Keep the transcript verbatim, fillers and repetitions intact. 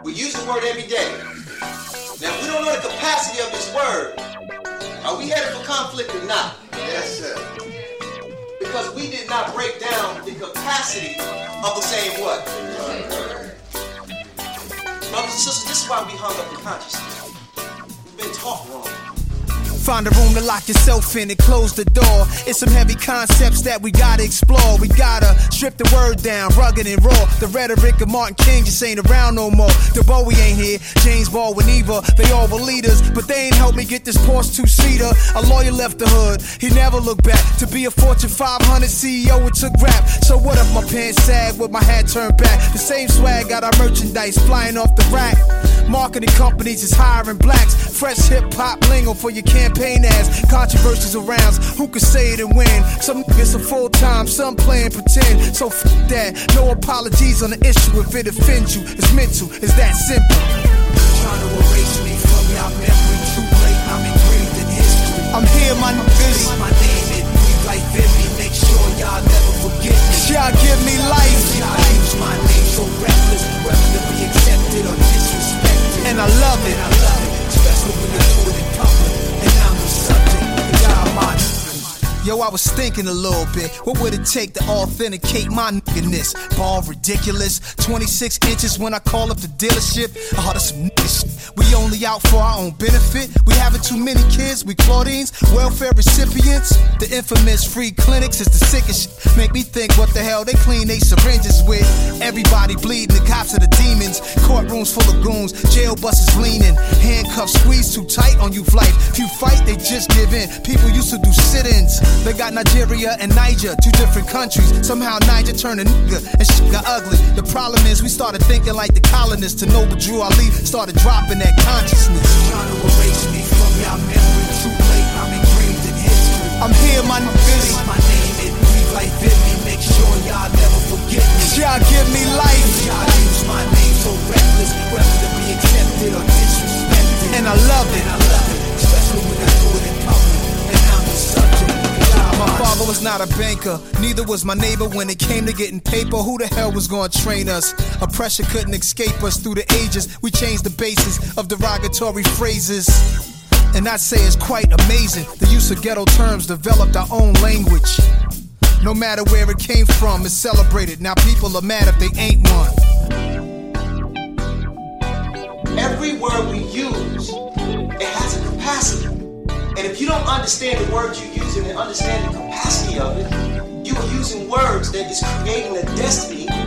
We use the word every day. Now, if we don't know the capacity of this word, are we headed for conflict or not? Yes, sir. Because we did not break down the capacity of the same what? Brothers and sisters, this is why we hung up in consciousness. We've been taught wrong. Find a room to lock yourself in and close the door. It's some heavy concepts that we gotta explore. We gotta strip the word down, rugged and raw. The rhetoric of Martin King just ain't around no more. The Bowie ain't here, James Baldwin either. They all were leaders, but they ain't helped me get this Porsche two-seater. A lawyer left the hood, he never looked back. To be a Fortune five hundred C E O, it took rap. So what if my pants sag with my hat turned back? The same swag got our merchandise flying off the rack. Marketing companies is hiring blacks. Fresh hip-hop lingo for your campaign ads. Controversies around, who could say it and win? Some niggas are full-time, some playing pretend. So f*** that, no apologies on the issue. If it offends you, it's mental, it's that simple. Trying to erase me from your memory, too late, I'm engraved in history. I'm here, my niggas. My name is breathe life in me, make sure y'all never forget me. Y'all give me life. Y'all use my name so reckless, whether to be accepted or disrespected. And I love it, I love it, especially when you do it in public. And I'm the subject, y'all my niggas. Yo, I was thinking a little bit. What would it take to authenticate my nigga-ness? Ball ridiculous. twenty-six inches when I call up the dealership. I heard of some niggas. We only out for our own benefit. We having too many kids. We Claudines, welfare recipients. The infamous free clinics is the sickest shit. Make me think what the hell they clean they syringes with. Everybody bleeding, the cops are the demons. Courtrooms full of goons, jail buses leaning. Handcuffs squeezed too tight on you life. If you fight, they just give in. People used to do sit-ins. They got Nigeria and Niger, two different countries. Somehow Niger turned a nigga and shit got ugly. The problem is we started thinking like the colonists. To know the Drew Ali started dropping that consciousness. Trying to erase me from your memory, too late, I'm engraved in history. I'm here, my niggas. My name is breathe life in me, make sure y'all never forget me. Y'all give me life. Y'all use my name so reckless, whether to be accepted or disrespected. And I love it, I love it, especially when I do it in public. And I'm the subject. My father was not a banker, neither was my neighbor. When it came to getting paper, who the hell was gonna train us? Oppression couldn't escape us through the ages. We changed the basis of derogatory phrases. And I'd say it's quite amazing. The use of ghetto terms developed our own language. No matter where it came from, it's celebrated. Now people are mad if they ain't one. Every word we use, it has a capacity. And if you don't understand the words you're using and understand the capacity of it, you are using words that is creating a destiny